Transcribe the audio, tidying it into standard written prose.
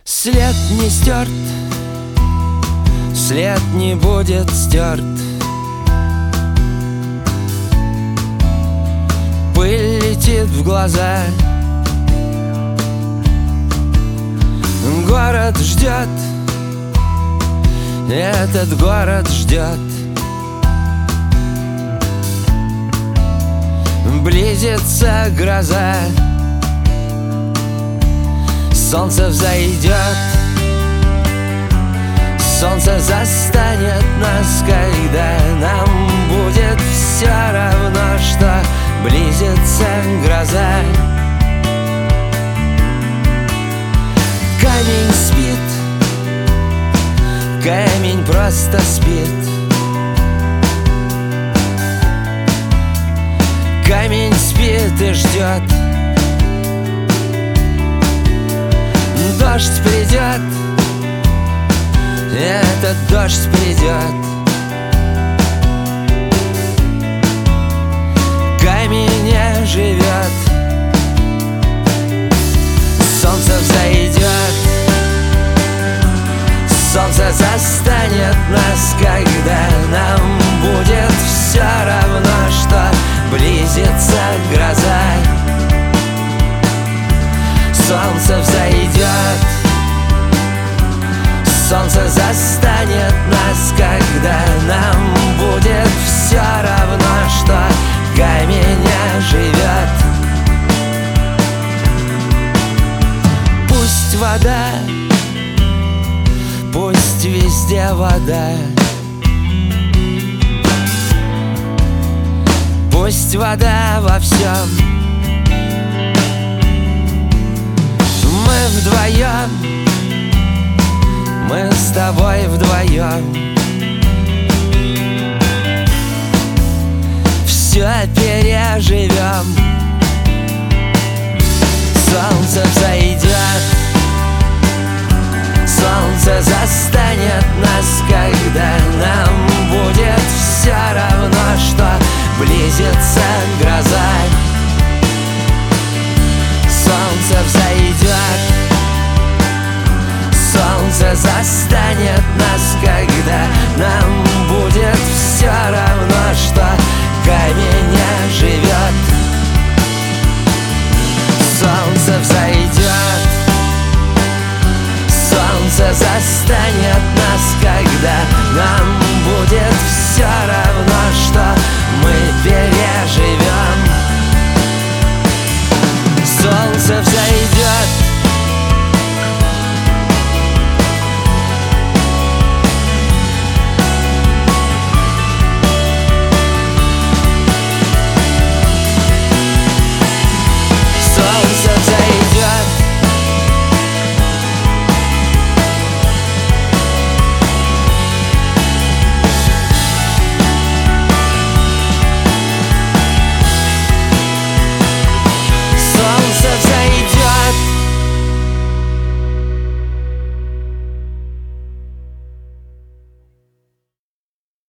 След не стерт, след не будет стерт. Пыль летит в глаза. Город ждет, этот город ждет. Близится гроза, солнце взойдет, солнце застанет нас, когда нам будет все равно, что близится гроза. Камень спит, камень просто спит. Камень спит и ждет. Дождь придет, этот дождь придет. Камень не живет. Солнце взойдет, солнце застанет нас, когда нам будет все равно, что близится гроза. Солнце взойдет, солнце застанет нас, когда нам будет все равно, что камень не живет. Пусть вода, пусть везде вода. Пусть вода во всем. Мы вдвоем, мы с тобой вдвоем. Все переживем. Солнце взойдет, солнце застанет нас, когда нам будет все равно, что близится гроза. Солнце взойдет, солнце застанет нас, когда нам будет все равно, что камень не живет. Солнце взойдет, солнце застанет нас, когда нам будет все равно.